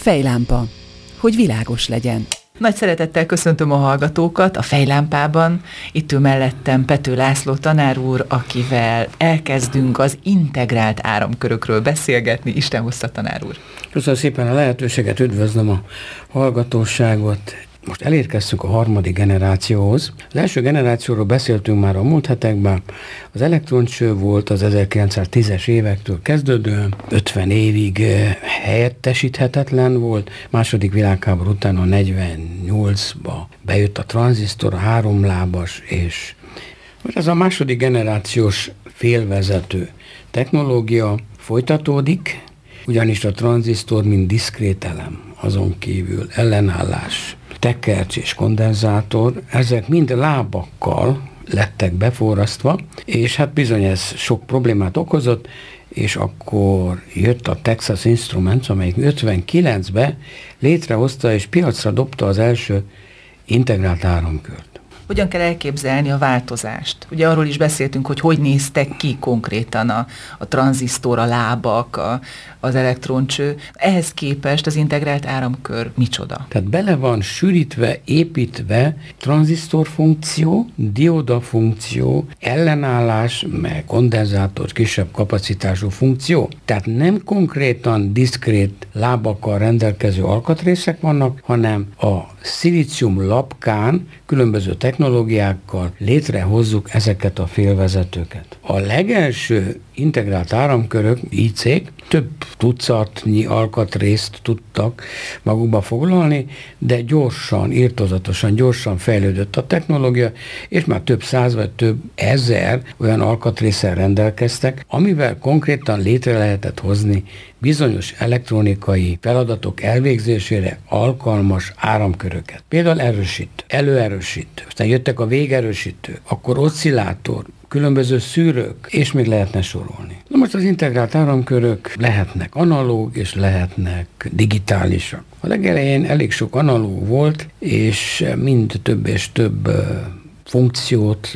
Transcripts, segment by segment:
Fejlámpa, hogy világos legyen. Nagy szeretettel köszöntöm a hallgatókat a Fejlámpában. Itt ül mellettem Pető László tanár úr, akivel elkezdünk az integrált áramkörökről beszélgetni. Isten hozta, tanár úr! Köszönöm szépen a lehetőséget, üdvözlöm a hallgatóságot. Most elérkeztünk a harmadik generációhoz. Az első generációról beszéltünk már a múlt hetekben. Az elektroncső volt az 1910-es évektől kezdődően, 50 évig helyettesíthetetlen volt. Második világháború után a 48-ba bejött a tranzisztor, a háromlábas, és ez a második generációs félvezető technológia folytatódik, ugyanis a tranzisztor, mint diszkrét elem, azon kívül ellenállás, tekercs és kondenzátor, ezek mind lábakkal lettek beforrasztva, és hát bizony ez sok problémát okozott, és akkor jött a Texas Instruments, amelyik 59-ben létrehozta és piacra dobta az első integrált áramkört. Hogyan kell elképzelni a változást? Ugye arról is beszéltünk, hogy néztek ki konkrétan a tranzisztor, a lábak, az elektroncső. Ehhez képest az integrált áramkör micsoda? Tehát bele van sűrítve, építve tranzisztor funkció, dioda funkció, ellenállás, meg kondenzátor, kisebb kapacitású funkció. Tehát nem konkrétan diszkrét lábakkal rendelkező alkatrészek vannak, hanem a szilícium lapkán különböző technológiákkal létrehozzuk ezeket a félvezetőket. A legelső integrált áramkörök, IC-k, több tucatnyi alkatrészt tudtak magukba foglalni, de gyorsan, irtózatosan, gyorsan fejlődött a technológia, és már több száz vagy több ezer olyan alkatrésszel rendelkeztek, amivel konkrétan létre lehetett hozni bizonyos elektronikai feladatok elvégzésére alkalmas áramköröket. Például erősítő, előerősítő, aztán jöttek a végerősítők, akkor oszcillátor, különböző szűrők, és még lehetne sorolni. Na most az integrált áramkörök lehetnek analóg, és lehetnek digitálisak. A legelején elég sok analóg volt, és mind több és több funkciót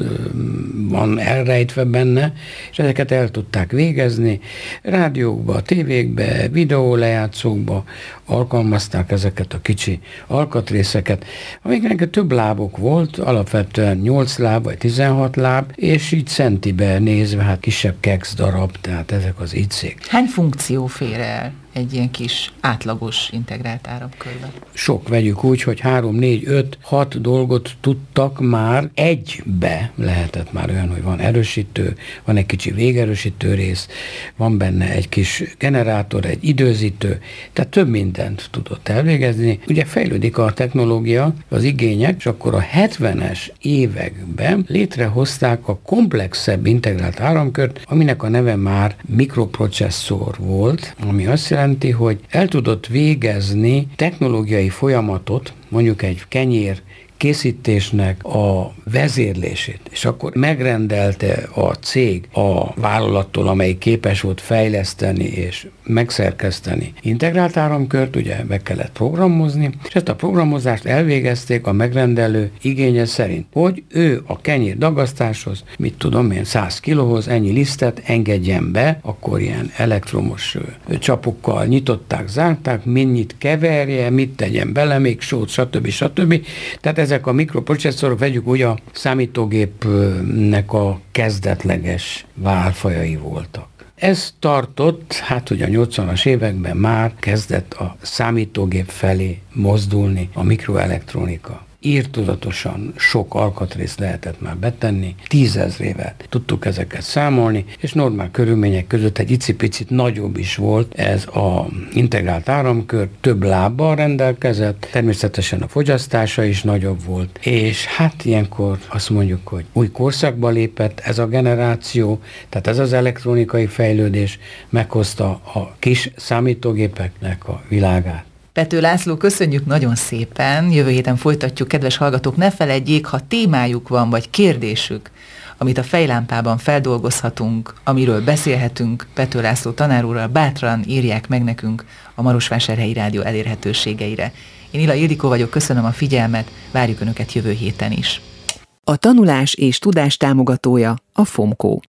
van elrejtve benne, és ezeket el tudták végezni. Rádiókba, tévékbe, videólejátszókba alkalmazták ezeket a kicsi alkatrészeket, amiknek több lábok volt, alapvetően 8 láb vagy 16 láb, és így centibe nézve, hát kisebb keksz darab, tehát ezek az IC-k. Hány funkció fér el egy ilyen kis átlagos integrált áramkörben? Sok, vegyük úgy, hogy 3, 4, 5, 6 dolgot tudtak már egybe, lehetett már olyan, hogy van erősítő, van egy kicsi végerősítő rész, van benne egy kis generátor, egy időzítő, tehát több mindent tudott elvégezni. Ugye fejlődik a technológia, az igények, és akkor a 70-es években létrehozták a komplexebb integrált áramkört, aminek a neve már mikroprocesszor volt, ami azt jelenti, hogy el tudott végezni technológiai folyamatot, mondjuk egy kenyér készítésnek a vezérlését, és akkor megrendelte a cég a vállalattól, amelyik képes volt fejleszteni és megszerkeszteni integrált áramkört, ugye meg kellett programozni, és ezt a programozást elvégezték a megrendelő igénye szerint, hogy ő a kenyér dagasztáshoz, 100 kilóhoz ennyi lisztet engedjen be, akkor ilyen elektromos csapokkal nyitották, zárták, mennyit keverje, mit tegyen bele, még sót, stb. Tehát ezek a mikroprocesszorok, vegyük úgy, a számítógépnek a kezdetleges válfajai voltak. Ez tartott, hát ugye a 80-as években már kezdett a számítógép felé mozdulni a mikroelektronika. Irtózatosan sok alkatrészt lehetett már betenni, 10 000-ével tudtuk ezeket számolni, és normál körülmények között egy icipicit nagyobb is volt ez az integrált áramkör, több lábbal rendelkezett, természetesen a fogyasztása is nagyobb volt, és hát ilyenkor azt mondjuk, hogy új korszakba lépett ez a generáció, tehát ez az elektronikai fejlődés meghozta a kis számítógépeknek a világát. Pető László, köszönjük nagyon szépen, jövő héten folytatjuk, kedves hallgatók, ne feledjék, ha témájuk van, vagy kérdésük, amit a Fejlámpában feldolgozhatunk, amiről beszélhetünk Pető László tanár úrral, bátran írják meg nekünk a Marosvásárhelyi Rádió elérhetőségeire. Én Ila Ildikó vagyok, köszönöm a figyelmet, várjuk Önöket jövő héten is. A tanulás és tudás támogatója a FOMKO.